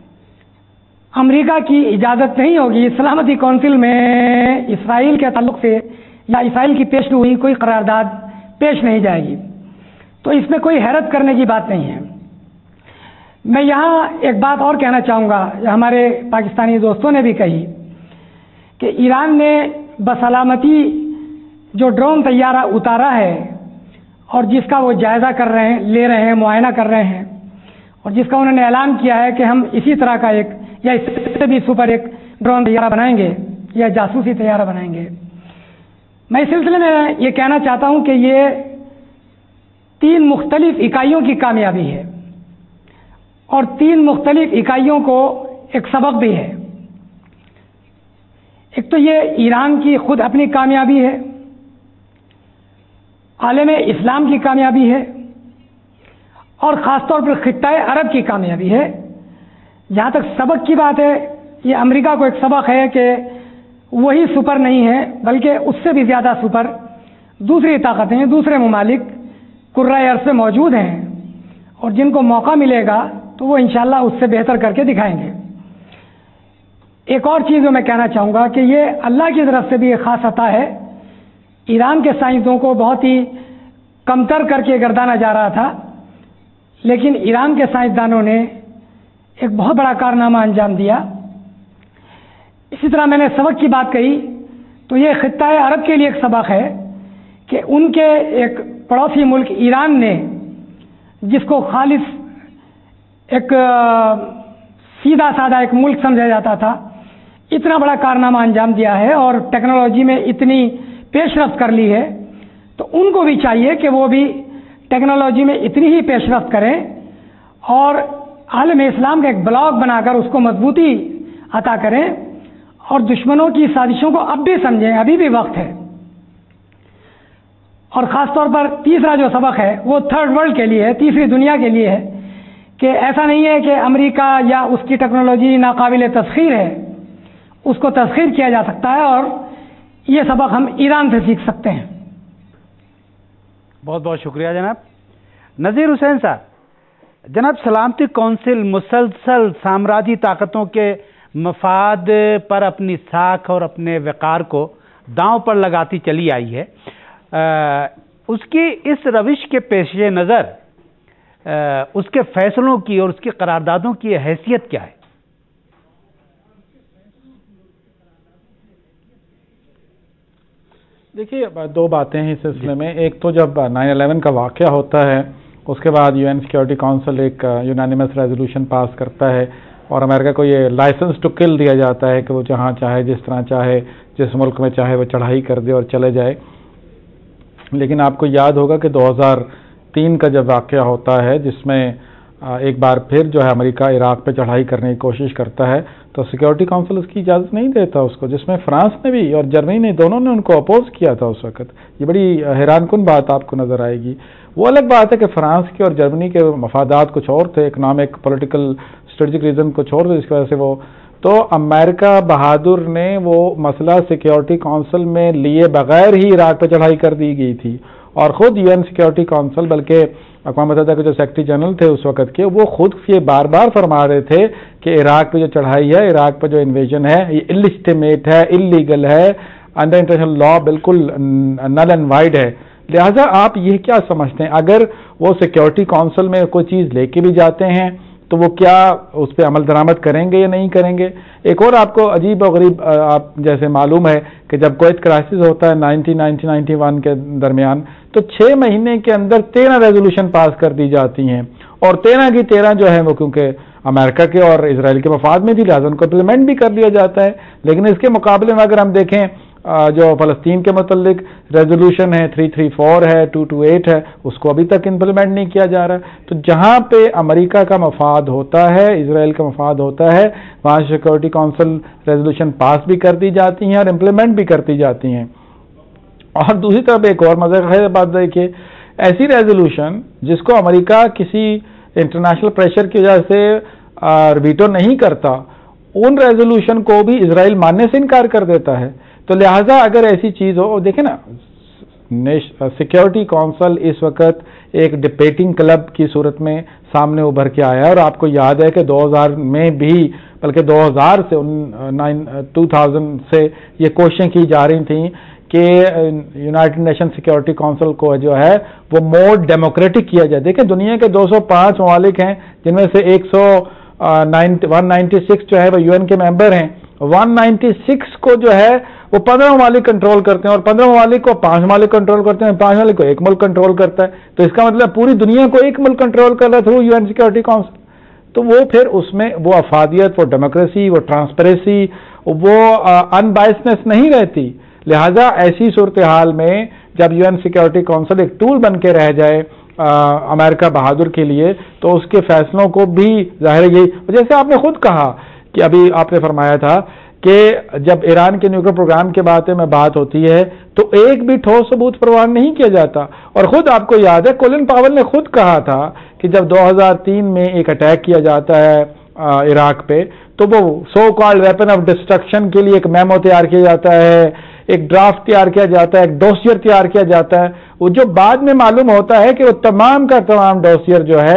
अमेरिका की इजाज़त नहीं होगी सलामती कौंसिल में इसराइल के ताल्लुक से या इसराइल की पेश हुई कोई करारदाद पेश नहीं जाएगी। तो इसमें कोई हैरत करने की बात नहीं है। मैं यहाँ एक बात और कहना चाहूँगा, हमारे पाकिस्तानी दोस्तों ने भी कही कि ईरान ने बसलामती जो ड्रोन तैयारा उतारा है और जिसका वो जायज़ा कर रहे हैं, ले रहे हैं, मुआयना कर रहे हैं, और जिसका उन्होंने ऐलान किया है कि हम इसी तरह का एक या इससे भी सुपर एक ड्रोन तैयारा बनाएंगे या जासूसी तैयारा बनाएंगे। मैं इस सिलसिले में ये कहना चाहता हूँ कि ये तीन मुख्तलिफ इकाइयों की कामयाबी है और तीन मुख्तलिफ इकाइयों को एक सबक भी है। एक तो ये ईरान की खुद अपनी कामयाबी है, आलम इस्लाम की कामयाबी है और ख़ास तौर पर खित्ता अरब की कामयाबी है। जहाँ तक सबक की बात है, ये अमेरिका को एक सबक है कि वही सुपर नहीं है बल्कि उससे भी ज़्यादा सुपर दूसरी ताकतें, दूसरे ममालिक कुर्रा अर्ज़ पे मौजूद हैं और जिनको मौका मिलेगा तो वो इंशाअल्लाह उससे बेहतर करके दिखाएंगे। ایک اور چیز جو میں کہنا چاہوں گا کہ یہ اللہ کی طرف سے بھی ایک خاص عطا ہے. ایران کے سائنسدانوں کو بہت ہی کمتر کر کے گردانا جا رہا تھا، لیکن ایران کے سائنسدانوں نے ایک بہت بڑا کارنامہ انجام دیا. اسی طرح میں نے سبق کی بات کہی تو یہ خطہ عرب کے لیے ایک سبق ہے کہ ان کے ایک پڑوسی ملک ایران نے، جس کو خالص ایک سیدھا سادہ ایک ملک سمجھا جاتا تھا، اتنا بڑا کارنامہ انجام دیا ہے اور ٹیکنالوجی میں اتنی پیش رفت کر لی ہے. تو ان کو بھی چاہیے کہ وہ بھی ٹیکنالوجی میں اتنی ہی پیش رفت کریں اور عالم اسلام کا ایک بلاک بنا کر اس کو مضبوطی عطا کریں اور دشمنوں کی سازشوں کو اب بھی سمجھیں، ابھی بھی وقت ہے. اور خاص طور پر تیسرا جو سبق ہے وہ تھرڈ ورلڈ کے لیے ہے، تیسری دنیا کے لیے ہے کہ ایسا نہیں ہے کہ امریکہ یا اس کی ٹیکنالوجی ناقابل تسخیر ہے، اس کو تسخیر کیا جا سکتا ہے اور یہ سبق ہم ایران سے سیکھ سکتے ہیں. بہت بہت شکریہ جناب. نذیر حسین صاحب، جناب سلامتی کونسل مسلسل سامراجی طاقتوں کے مفاد پر اپنی ساکھ اور اپنے وقار کو داؤں پر لگاتی چلی آئی ہے. اس کی اس روش کے پیش نظر اس کے فیصلوں کی اور اس کی قراردادوں کی حیثیت کیا ہے؟ دیکھیے دو باتیں ہیں اس سلسلے میں. ایک تو جب نائن الیون کا واقعہ ہوتا ہے اس کے بعد یو این سیکورٹی کونسل ایک یونانیمس ریزولوشن پاس کرتا ہے اور امریکہ کو یہ لائسنس ٹو کل دیا جاتا ہے کہ وہ جہاں چاہے، جس طرح چاہے، جس ملک میں چاہے وہ چڑھائی کر دے اور چلے جائے. لیکن آپ کو یاد ہوگا کہ دو ہزار تین کا جب واقعہ ہوتا ہے جس میں ایک بار پھر جو ہے امریکہ عراق پہ چڑھائی کرنے کی کوشش کرتا ہے تو سیکورٹی کونسل اس کی اجازت نہیں دیتا اس کو، جس میں فرانس نے بھی اور جرمنی نے دونوں نے ان کو اپوز کیا تھا اس وقت. یہ بڑی حیران کن بات آپ کو نظر آئے گی. وہ الگ بات ہے کہ فرانس کے اور جرمنی کے مفادات کچھ اور تھے، اکنامک پولیٹیکل اسٹریٹجک ریزن کچھ اور تھے، جس کی وجہ سے وہ تو امریکہ بہادر نے وہ مسئلہ سیکورٹی کونسل میں لیے بغیر ہی عراق پہ چڑھائی کر دی گئی تھی اور خود یو این سیکورٹی کونسل بلکہ اقوام متحدہ کے جو سیکرٹری جنرل تھے اس وقت کے وہ خود یہ بار بار فرما رہے تھے کہ عراق پہ جو چڑھائی ہے، عراق پہ جو انویژن ہے یہ انلیجٹیمیٹ ہے، انلیگل ہے، انڈر انٹرنیشنل لا بالکل نل اینڈ وائڈ ہے. لہٰذا آپ یہ کیا سمجھتے ہیں اگر وہ سیکورٹی کونسل میں کوئی چیز لے کے بھی جاتے ہیں تو وہ کیا اس پہ عمل درآمد کریں گے یا نہیں کریں گے؟ ایک اور آپ کو عجیب و غریب آپ جیسے معلوم ہے کہ جب کویت کرائسس ہوتا ہے نائنٹین نائنٹی نائنٹی ون کے درمیان تو چھ مہینے کے اندر تیرہ ریزولوشن پاس کر دی جاتی ہیں اور تیرہ کی تیرہ جو ہے وہ کیونکہ امریکہ کے اور اسرائیل کے مفاد میں بھی لہٰذا ان کو امپلیمنٹ بھی کر لیا جاتا ہے. لیکن اس کے مقابلے میں اگر ہم دیکھیں جو فلسطین کے متعلق ریزولوشن ہے تھری تھری فور ہے، ٹو ٹو ایٹ ہے، اس کو ابھی تک امپلیمنٹ نہیں کیا جا رہا. تو جہاں پہ امریکہ کا مفاد ہوتا ہے، اسرائیل کا مفاد ہوتا ہے، وہاں سیکورٹی کونسل ریزولوشن پاس بھی کر دی جاتی ہیں اور امپلیمنٹ بھی کرتی جاتی ہیں. اور دوسری طرف ایک اور مزے خیر بات دیکھیے، ایسی ریزولوشن جس کو امریکہ کسی انٹرنیشنل پریشر کی وجہ سے ویٹو نہیں کرتا، ان ریزولوشن کو بھی اسرائیل ماننے سے انکار کر دیتا ہے. تو لہٰذا اگر ایسی چیز ہو، دیکھیں نا سیکورٹی کونسل اس وقت ایک ڈبیٹنگ کلب کی صورت میں سامنے ابھر کے آیا ہے اور آپ کو یاد ہے کہ دو ہزار میں بھی بلکہ دو ہزار سے ٹو تھاؤزینڈ سے یہ کوششیں کی جا رہی تھیں کہ یونائٹڈ نیشن سیکورٹی کونسل کو جو ہے وہ مور ڈیموکریٹک کیا جائے. دیکھیں دنیا کے دو سو پانچ ممالک ہیں جن میں سے ایک سو ون نائنٹی سکس جو ہے وہ یو این کے ممبر ہیں. ون نائنٹی سکس کو جو ہے وہ پندرہ ممالک کنٹرول کرتے ہیں اور پندرہ ممالک کو پانچ ممالک کنٹرول کرتے ہیں، پانچ ممالک کو ایک ملک کنٹرول کرتا ہے. تو اس کا مطلب پوری دنیا کو ایک ملک کنٹرول کر رہا ہے through U N security council. تو وہ پھر اس میں وہ افادیت، وہ ڈیموکریسی، وہ ٹرانسپیرنسی، وہ ان بائسنس نہیں رہتی. لہذا ایسی صورتحال میں جب یو این سیکورٹی کونسل ایک ٹول بن کے رہ جائے امریکہ بہادر کے لیے تو اس کے فیصلوں کو بھی ظاہر یہی، جیسے آپ نے خود کہا کہ ابھی آپ نے فرمایا تھا کہ جب ایران کے نیوکلیر پروگرام کے بارے میں بات ہوتی ہے تو ایک بھی ٹھوس ثبوت پروان نہیں کیا جاتا. اور خود آپ کو یاد ہے کولن پاول نے خود کہا تھا کہ جب دو ہزار تین میں ایک اٹیک کیا جاتا ہے عراق پہ تو وہ so called weapon of destruction کے لیے ایک میمو تیار کیا جاتا ہے، ایک ڈرافٹ تیار کیا جاتا ہے، ایک ڈوسیئر تیار کیا جاتا ہے. وہ جو بعد میں معلوم ہوتا ہے کہ وہ تمام کا تمام ڈوسیئر جو ہے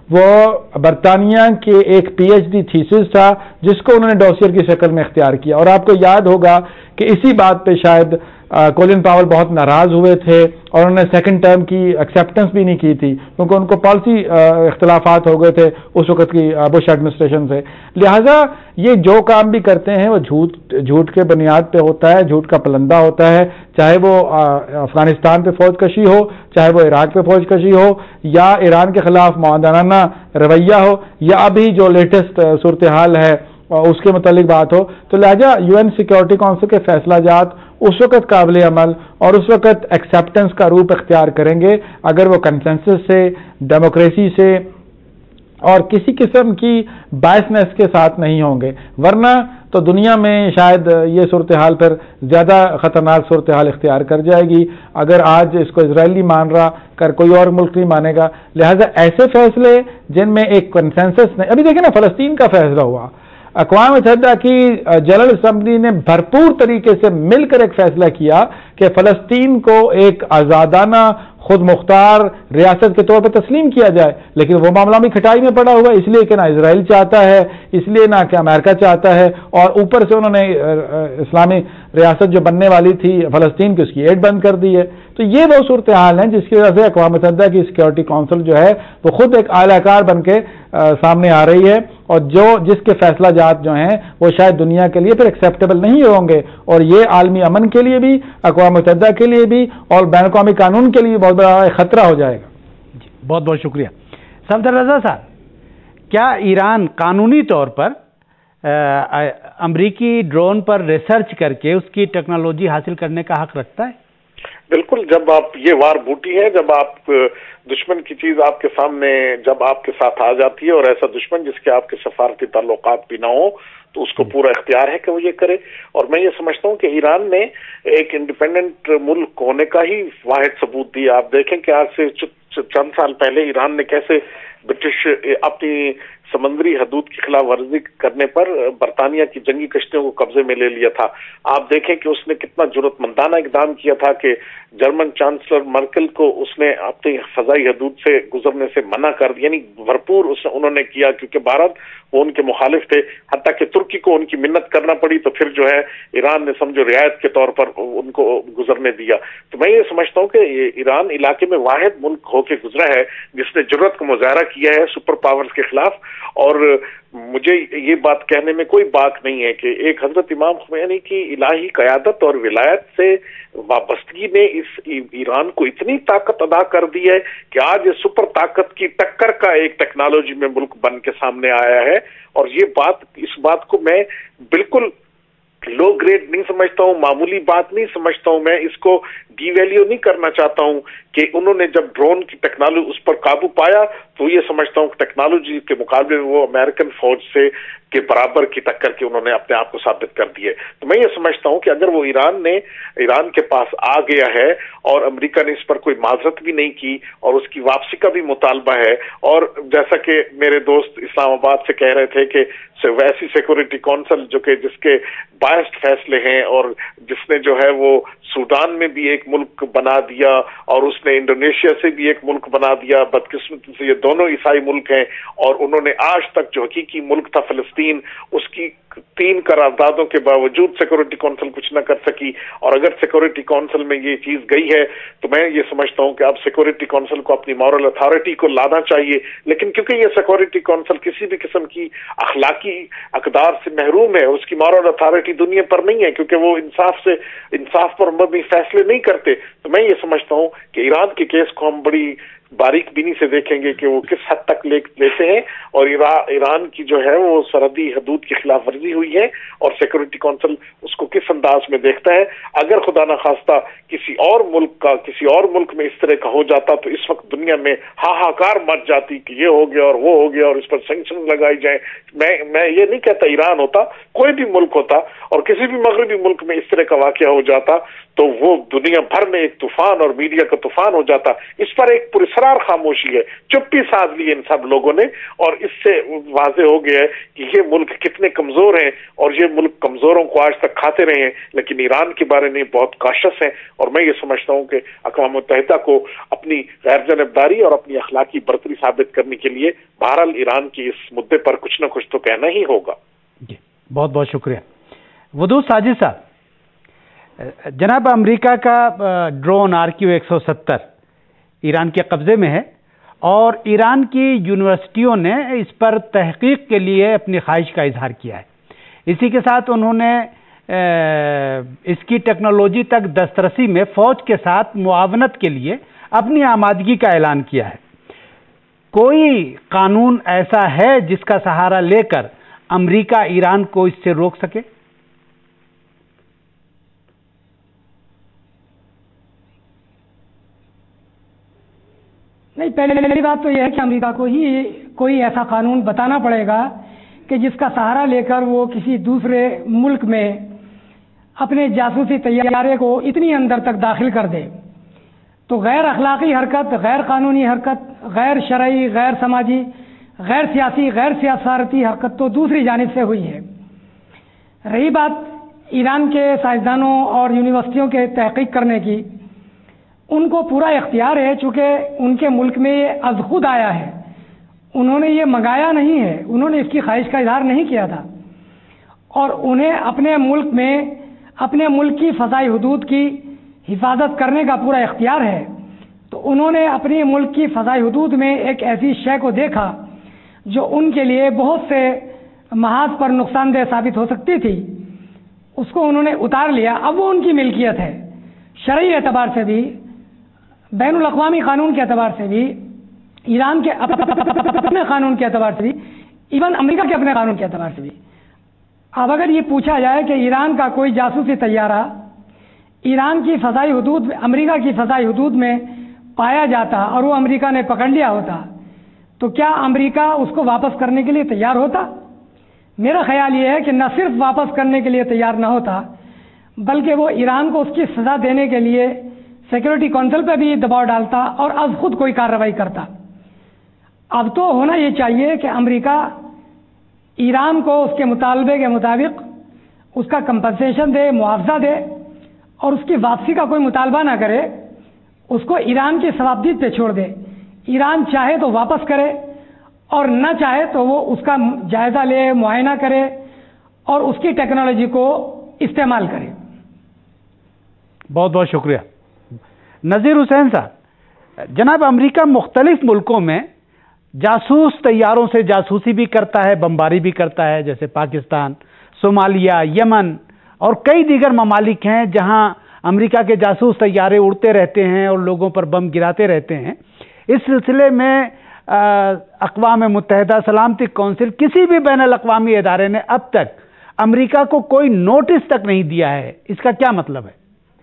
وہ برطانیہ کے ایک پی ایچ ڈی تھیسس تھا جس کو انہوں نے ڈوسیئر کی شکل میں اختیار کیا، اور آپ کو یاد ہوگا کہ اسی بات پہ شاید کولن پاول بہت ناراض ہوئے تھے اور انہوں نے سیکنڈ ٹرم کی ایکسیپٹنس بھی نہیں کی تھی کیونکہ ان کو پالیسی اختلافات ہو گئے تھے اس وقت کی بش ایڈمنسٹریشن سے. لہٰذا یہ جو کام بھی کرتے ہیں وہ جھوٹ جھوٹ کے بنیاد پہ ہوتا ہے، جھوٹ کا پلندہ ہوتا ہے، چاہے وہ افغانستان پہ فوج کشی ہو، چاہے وہ عراق پہ فوج کشی ہو، یا ایران کے خلاف معاہدانہ رویہ ہو، یا ابھی جو لیٹسٹ صورتحال ہے اس کے متعلق بات ہو. تو لہٰذا یو این سیکورٹی کونسل کے فیصلہ جات اس وقت قابل عمل اور اس وقت ایکسیپٹنس کا روپ اختیار کریں گے اگر وہ کنسنسس سے، ڈیموکریسی سے اور کسی قسم کی بائسنس کے ساتھ نہیں ہوں گے، ورنہ تو دنیا میں شاید یہ صورتحال پھر زیادہ خطرناک صورتحال اختیار کر جائے گی اگر آج اس کو اسرائیل نہیں مان رہا کر کوئی اور ملک نہیں مانے گا. لہذا ایسے فیصلے جن میں ایک کنسنسس نہیں، ابھی دیکھیں نا فلسطین کا فیصلہ ہوا، اقوام متحدہ کی جنرل اسمبلی نے بھرپور طریقے سے مل کر ایک فیصلہ کیا کہ فلسطین کو ایک آزادانہ خود مختار ریاست کے طور پہ تسلیم کیا جائے، لیکن وہ معاملہ بھی کھٹائی میں پڑا ہوا ہے، اس لیے کہ نہ اسرائیل چاہتا ہے، اس لیے نہ کہ امریکہ چاہتا ہے، اور اوپر سے انہوں نے اسلامی ریاست جو بننے والی تھی فلسطین کی اس کی ایڈ بند کر دی ہے. تو یہ وہ صورتحال ہیں جس کی وجہ سے اقوام متحدہ کی سیکورٹی کونسل جو ہے وہ خود ایک اعلی کار بن کے سامنے آ رہی ہے، اور جو جس کے فیصلہ جات جو ہیں وہ شاید دنیا کے لیے پھر ایکسیپٹیبل نہیں ہوں گے، اور یہ عالمی امن کے لیے بھی، اقوام متحدہ کے لیے بھی اور بین الاقوامی قانون کے لیے بہت بڑا خطرہ ہو جائے گا. جی بہت بہت شکریہ. صفدر رضا صاحب، کیا ایران قانونی طور پر امریکی ڈرون پر ریسرچ کر کے اس کی ٹیکنالوجی حاصل کرنے کا حق رکھتا ہے؟ بالکل. جب آپ یہ وار بوٹی ہے، جب آپ دشمن کی چیز آپ کے سامنے جب آپ کے ساتھ آ جاتی ہے، اور ایسا دشمن جس کے آپ کے سفارتی تعلقات بھی نہ ہو، تو اس کو پورا اختیار ہے کہ وہ یہ کرے. اور میں یہ سمجھتا ہوں کہ ایران نے ایک انڈیپینڈنٹ ملک ہونے کا ہی واحد ثبوت دیا. آپ دیکھیں کہ آج سے چند سال پہلے ایران نے کیسے برٹش اپنی سمندری حدود کی خلاف ورزی کرنے پر برطانیہ کی جنگی کشتیوں کو قبضے میں لے لیا تھا. آپ دیکھیں کہ اس نے کتنا جرأت مندانہ اقدام کیا تھا کہ جرمن چانسلر مرکل کو اس نے اپنی فضائی حدود سے گزرنے سے منع کر دیا، یعنی بھرپور اس انہوں نے کیا، کیونکہ بھارت وہ ان کے مخالف تھے، حتیٰ کہ ترکی کو ان کی منت کرنا پڑی، تو پھر جو ہے ایران نے سمجھو رعایت کے طور پر ان کو گزرنے دیا. تو میں یہ سمجھتا ہوں کہ ایران علاقے میں واحد ملک ہو کے گزرا ہے جس نے جرأت کا مظاہرہ کیا ہے سپر پاورز کے خلاف. اور مجھے یہ بات کہنے میں کوئی بات نہیں ہے کہ ایک حضرت امام خمینی کی الہی قیادت اور ولایت سے وابستگی نے اس ایران کو اتنی طاقت ادا کر دی ہے کہ آج یہ سپر طاقت کی ٹکر کا ایک ٹیکنالوجی میں ملک بن کے سامنے آیا ہے. اور یہ بات اس بات کو میں بالکل لو گریڈ نہیں سمجھتا ہوں، معمولی بات نہیں سمجھتا ہوں، میں اس کو ڈی ویلیو نہیں کرنا چاہتا ہوں کہ انہوں نے جب ڈرون کی ٹیکنالوجی اس پر قابو پایا تو یہ سمجھتا ہوں کہ ٹیکنالوجی کے مقابلے میں وہ امریکن فوج سے کے برابر کی ٹکر کے انہوں نے اپنے آپ کو ثابت کر دی ہے. تو میں یہ سمجھتا ہوں کہ اگر وہ ایران نے ایران کے پاس آ گیا ہے اور امریکہ نے اس پر کوئی معذرت بھی نہیں کی اور اس کی واپسی کا بھی مطالبہ ہے، اور جیسا کہ میرے دوست اسلام آباد سے کہہ رہے تھے کہ ویسی سیکورٹی کونسل جو کہ جس کے بائسڈ فیصلے ہیں اور جس نے جو ہے وہ سوڈان میں بھی ایک ملک بنا دیا اور اس نے انڈونیشیا سے بھی ایک ملک بنا دیا، بدقسمتی سے یہ دونوں عیسائی ملک ہیں، اور انہوں نے آج تک جو حقیقی ملک تھا فلسطین اس کی تین قراردادوں کے باوجود سیکورٹی کونسل کچھ نہ کر سکی. اور اگر سیکورٹی کونسل میں یہ چیز گئی ہے تو میں یہ سمجھتا ہوں کہ اب سیکورٹی کونسل کو اپنی مورل اتھارٹی کو لانا چاہیے. لیکن کیونکہ یہ سیکورٹی کونسل کسی بھی قسم کی اخلاقی اقدار سے محروم ہے، اس کی مورل اتھارٹی دنیا پر نہیں ہے کیونکہ وہ انصاف سے انصاف پر مبنی فیصلے نہیں کرتے، تو میں یہ سمجھتا ہوں کہ ایران کے کیس کو ہم بڑی باریک بینی سے دیکھیں گے کہ وہ کس حد تک لیتے ہیں اور ایران کی جو ہے وہ سرحدی حدود کی خلاف ورزی ہوئی ہے اور سیکورٹی کونسل اس کو کس انداز میں دیکھتا ہے. اگر خدا نخواستہ کسی اور ملک کا کسی اور ملک میں اس طرح کا ہو جاتا تو اس وقت دنیا میں ہاہاکار مچ جاتی کہ یہ ہو گیا اور وہ ہو گیا اور اس پر سینکشن لگائی جائیں. میں میں یہ نہیں کہتا ایران ہوتا، کوئی بھی ملک ہوتا اور کسی بھی مغربی ملک میں اس طرح کا واقعہ ہو جاتا तो वो दुनिया भर में एक तूफान और मीडिया का तूफान हो जाता। इस पर एक पुरस्कार खामोशी है, चुप्पी साध ली इन सब लोगों ने, और इससे वाजे हो गया है कि ये मुल्क कितने कमजोर हैं, और ये मुल्क कमजोरों को आज तक खाते रहे हैं, लेकिन ईरान के बारे में बहुत काशस है। और मैं ये समझता हूं कि अक़वाम मुत्तहिदा को अपनी गैर जनबदारी और अपनी अखलाकी बरतरी साबित करने के लिए बहरहाल ईरान की इस मुद्दे पर कुछ न कुछ तो कहना ही होगा। जी, बहुत बहुत शुक्रिया। वदूद साजिद साहब, जनाब अमेरिका का ड्रोन आर क्यू एक सौ सत्तर ईरान के कब्जे में है, और ईरान की यूनिवर्सिटियों ने इस पर तहकीक के लिए अपनी ख्वाहिश का इजहार किया है। इसी के साथ उन्होंने इसकी टेक्नोलॉजी तक दस्तरसी में फौज के साथ मुआवनत के लिए अपनी आमादगी का ऐलान किया है। कोई कानून ऐसा है जिसका सहारा लेकर अमेरिका ईरान को इससे रोक सके? नहीं, पहली बात तो यह है कि अमेरिका को ही कोई ऐसा कानून बताना पड़ेगा कि जिसका सहारा लेकर वो किसी दूसरे मुल्क में अपने जासूसी तैयारे को इतनी अंदर तक दाखिल कर दे। तो गैर अखलाकी हरकत, गैर कानूनी हरकत, गैर शरई, गैर समाजी, गैर सियासी, गैर सियासती हरकत तो दूसरी जानिब से हुई है। रही बात ईरान के साइंसदानों और यूनिवर्सिटियों के तहकीक करने की, उनको पूरा इख्तियार है, चूँकि उनके मुल्क में ये अज खुद आया है, उन्होंने ये मंगाया नहीं है, उन्होंने इसकी ख्वाहिश का इजहार नहीं किया था, और उन्हें अपने मुल्क में अपने मुल्क की फ़ज़ाई हुदूद की हिफाजत करने का पूरा इख्तियार है। तो उन्होंने अपने मुल्क की फ़ज़ाई हुदूद में एक ऐसी शय को देखा जो उनके लिए बहुत से महाज पर नुकसानदेह साबित हो सकती थी, उसको उन्होंने उतार लिया। अब वो उनकी मिल्कियत है, शरई एतबार से भी, बैनुल अक़वामी कानून के एतबार से भी, ईरान के अपने कानून के एतबार से भी, इवन अमेरिका के अपने कानून के एतबार से भी। अब अगर ये पूछा जाए कि ईरान का कोई जासूसी तैयारा ईरान की फ़ज़ाई हुदूद, अमेरिका की फ़ज़ाई हुदूद में पाया जाता और वो अमेरिका ने पकड़ लिया होता, तो क्या अमेरिका उसको वापस करने के लिए तैयार होता? मेरा ख्याल ये है कि न सिर्फ वापस करने के लिए तैयार न होता, बल्कि वो ईरान को उसकी सज़ा देने के लिए सिक्योरिटी काउंसिल पर भी दबाव डालता और अब खुद कोई कार्रवाई करता। अब तो होना ये चाहिए कि अमेरिका ईरान को उसके मुतालबे के मुताबिक उसका कंपनसेशन दे, मुआवजा दे, और उसकी वापसी का कोई मुतालबा ना करे, उसको ईरान की सवाबदीद पे छोड़ दे। ईरान चाहे तो वापस करे और न चाहे तो वो उसका जायज़ा ले, मुआयना करे और उसकी टेक्नोलॉजी को इस्तेमाल करे। बहुत बहुत शुक्रिया। नज़ीर हुसैन साहब, जनाब अमेरिका मुख्तलिफ मुल्कों में जासूस तैयारों से जासूसी भी करता है, बमबारी भी करता है, जैसे पाकिस्तान, सोमालिया, यमन और कई दीगर ममालिक हैं जहां अमेरिका के जासूस तैयारे उड़ते रहते हैं और लोगों पर बम गिराते रहते हैं। इस सिलसिले में अक़वाम मुत्तहिदा सलामती कौंसिल, किसी भी बैनुल अक़वामी इदारे ने अब तक अमेरिका को कोई नोटिस तक नहीं दिया है। इसका क्या मतलब है?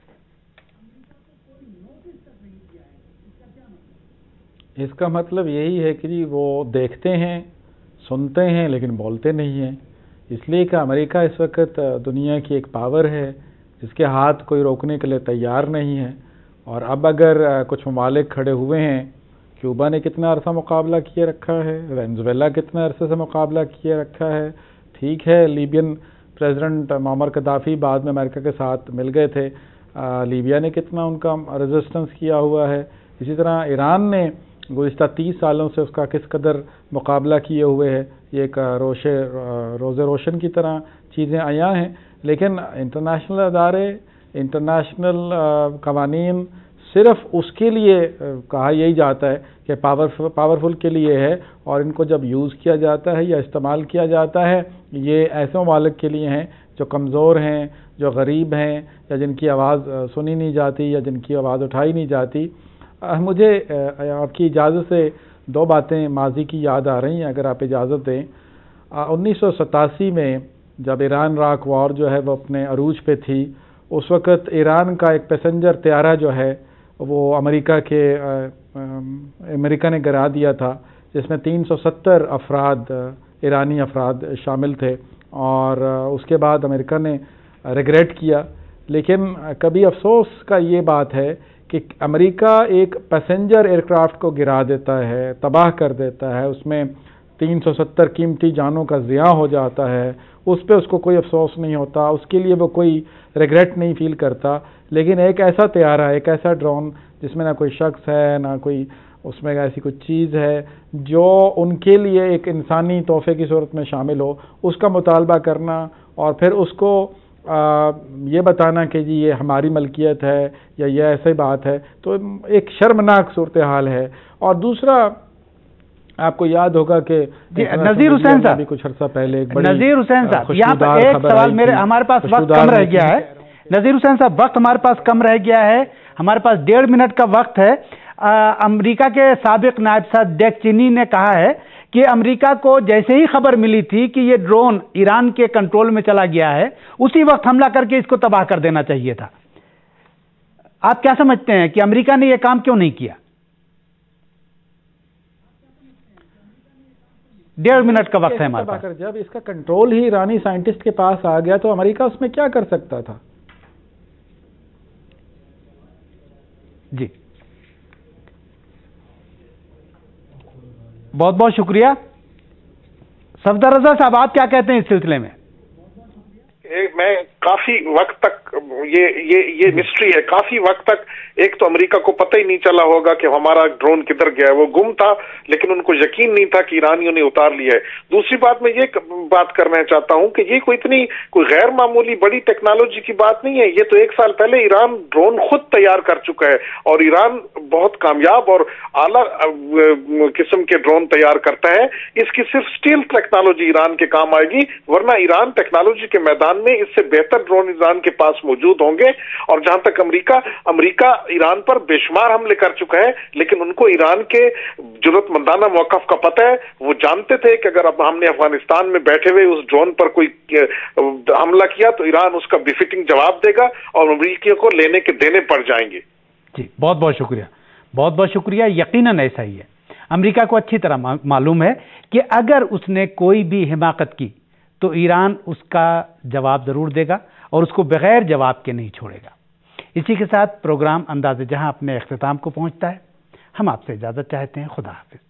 इसका मतलब यही है कि वो देखते हैं, सुनते हैं, लेकिन बोलते नहीं हैं। इसलिए कि अमेरिका इस वक्त दुनिया की एक पावर है जिसके हाथ कोई रोकने के लिए तैयार नहीं है। और अब अगर कुछ ममालिक खड़े हुए हैं, क्यूबा ने कितना अरसा मुकाबला किए रखा है, वेनेज़ुएला कितने अरसे से मुकाबला किए रखा है, ठीक है लीबियन प्रेसिडेंट मुअम्मर कद्दाफ़ी बाद में अमेरिका के साथ मिल गए थे, आ, लीबिया ने कितना उनका रेजिस्टेंस किया हुआ है। इसी तरह ईरान ने गुज़िश्ता तीस सालों से उसका किस कदर मुकाबला किए हुए है। ये एक रोशे रोज़े रोशन की तरह चीज़ें आया हैं, लेकिन इंटरनेशनल अदारे, इंटरनेशनल कवानीन सिर्फ उसके लिए कहा यही जाता है कि पावर पावरफुल के लिए है, और इनको जब यूज़ किया जाता है या इस्तेमाल किया जाता है, ये ऐसे ममालिक के लिए हैं जो कमज़ोर हैं, जो गरीब हैं, या जिनकी आवाज़ सुनी नहीं जाती या जिनकी आवाज़ उठाई नहीं जाती। मुझे आपकी इजाज़त से दो बातें माजी की याद आ रही हैं, अगर आप इजाज़त दें। उन्नीस सौ सतासी में जब ईरान इराक वॉर जो है वो अपने अरूज पे थी, उस वक़्त ईरान का एक पैसेंजर त्यारा जो है वो अमेरिका के अमेरिका ने गिरा दिया था, जिसमें तीन सौ सत्तर अफराद ईरानी अफराद शामिल थे। और उसके बाद अमेरिका ने रिग्रेट किया لیکن کبھی افسوس کا یہ بات ہے کہ امریکہ ایک پیسنجر ایئر کرافٹ کو گرا دیتا ہے، تباہ کر دیتا ہے، اس میں تین سو ستر قیمتی جانوں کا ضیاع ہو جاتا ہے، اس پہ اس کو کوئی افسوس نہیں ہوتا، اس کے لیے وہ کوئی ریگریٹ نہیں فیل کرتا. لیکن ایک ایسا طیارہ، ایک ایسا ڈرون جس میں نہ کوئی شخص ہے، نہ کوئی اس میں ایسی کوئی چیز ہے جو ان کے لیے ایک انسانی تحفے کی صورت میں شامل ہو، اس کا مطالبہ کرنا اور پھر اس کو آ, یہ بتانا کہ جی یہ ہماری ملکیت ہے یا یہ ایسی بات ہے، تو ایک شرمناک صورتحال ہے. اور دوسرا آپ کو یاد ہوگا کہ نذیر حسین صاحب کچھ عرصہ پہلے نذیر حسین صاحب یہاں پر ایک سوال میرے ہمارے پاس وقت کم رہ گیا ہے. نذیر حسین صاحب وقت ہمارے پاس کم رہ گیا ہے، ہمارے پاس ڈیڑھ منٹ کا وقت ہے. امریکہ کے سابق نائب صدر ڈیک چینی نے کہا ہے کہ امریکہ کو جیسے ہی خبر ملی تھی کہ یہ ڈرون ایران کے کنٹرول میں چلا گیا ہے، اسی وقت حملہ کر کے اس کو تباہ کر دینا چاہیے تھا. آپ کیا سمجھتے ہیں کہ امریکہ نے یہ کام کیوں نہیں کیا؟ ڈیڑھ منٹ کا وقت ہے ہمارے پاس. جب اس کا کنٹرول ہی ایرانی سائنٹسٹ کے پاس آ گیا تو امریکہ اس میں کیا کر سکتا تھا؟ جی بہت بہت شکریہ. صفدر رضا صاحب آپ کیا کہتے ہیں اس سلسلے میں؟ میں کافی وقت تک یہ یہ یہ مسٹری ہے. کافی وقت تک ایک تو امریکہ کو پتہ ہی نہیں چلا ہوگا کہ ہمارا ڈرون کدھر گیا ہے، وہ گم تھا لیکن ان کو یقین نہیں تھا کہ ایرانیوں نے اتار لیا ہے. دوسری بات میں یہ بات کرنا چاہتا ہوں کہ یہ کوئی اتنی کوئی غیر معمولی بڑی ٹیکنالوجی کی بات نہیں ہے. یہ تو ایک سال پہلے ایران ڈرون خود تیار کر چکا ہے اور ایران بہت کامیاب اور اعلیٰ قسم کے ڈرون تیار کرتا ہے. اس کی صرف اسٹیل ٹیکنالوجی ایران کے کام آئے گی، ورنہ ایران ٹیکنالوجی کے میدان میں اس سے بہتر ڈرون ایران کے پاس موجود ہوں گے. اور جہاں تک امریکہ امریکہ ایران پر بے شمار حملے کر چکا ہے، لیکن ان کو ایران کے جرأت مندانہ موقف کا پتہ ہے. وہ جانتے تھے کہ اگر اب ہم نے افغانستان میں بیٹھے ہوئے اس ڈرون پر کوئی حملہ کیا تو ایران اس کا بفٹنگ جواب دے گا اور امریکیوں کو لینے کے دینے پڑ جائیں گے. جی بہت بہت شکریہ، بہت بہت شکریہ. یقیناً ایسا ہی ہے. امریکہ کو اچھی طرح معلوم ہے کہ اگر اس نے کوئی بھی حماقت کی تو ایران اس کا جواب ضرور دے گا اور اس کو بغیر جواب کے نہیں چھوڑے گا. اسی کے ساتھ پروگرام انداز جہاں اپنے اختتام کو پہنچتا ہے. ہم آپ سے اجازت چاہتے ہیں. خدا حافظ.